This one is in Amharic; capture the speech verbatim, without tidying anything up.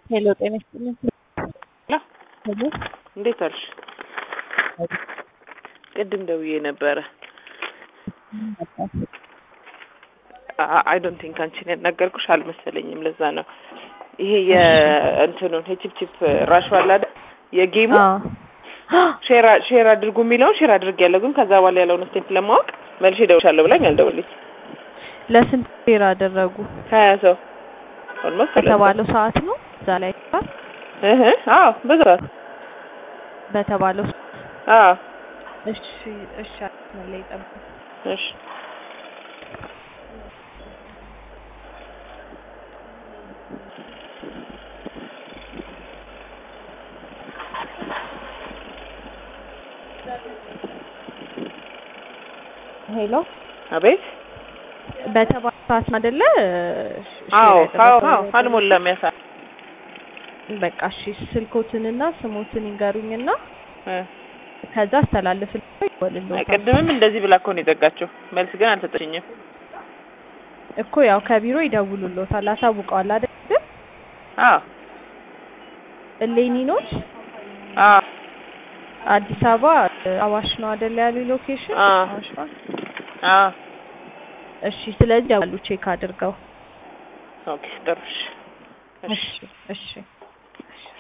ሄሎ ጤና ይስጥልኝ። ሄሎ እንዴት አልሽ? ቅድም ደውዬ ነበረ። አይ ዶንት ቲንክ አንቺ ነኝ ነገርኩሽ አልመሰለኝም። ለዛ ነው ይሄ የእንትኑን ቺፕቺፕ ራሽ ዋላ የጌሙ ሼር ሼር አድርጉ የሚለው ሼር አድርጌያለሁ፣ ግን ከዛ በኋላ ያለውን ስቴፕ ለማወቅ መልሼ ደውልሻለሁ ብላኝ አልደወለች። ለስንት ሼር አደረጉ? ሀያ ሰው ኦልሞስት በተባለው ሰዓት ነው እዛ ላይ አይደል? እህ አዎ በዛት በተባለው አዎ። እሺ እሺ አትመለይ ጠብቁ። እሺ ሄሎ አቤት። በተባለው ሰዓት አይደለ? አዎ አዎ አዎ አልሞላም ያሳ በቃ እሺ ስልኮትንና ስሞትን ይንገሩኝና እ ከዛ አስተላልፍልኝ ይወልልዎታል። ቅድምም እንደዚህ ብላ እኮ ነው የዘጋቸው። መልስ ግን አልሰጠችኝም እኮ ያው ከቢሮ ይደውሉልዎታል። አሳውቀዋል አይደል? አዎ እሌኒ ነው። አዎ አዲስ አበባ አዋሽ ነው አይደል ያለው ሎኬሽን? አዋሽ ነው። አዎ እሺ ስለዚህ ደውሉ ቼክ አድርገው። ኦኬ ጥሩሽ። እሺ እሺ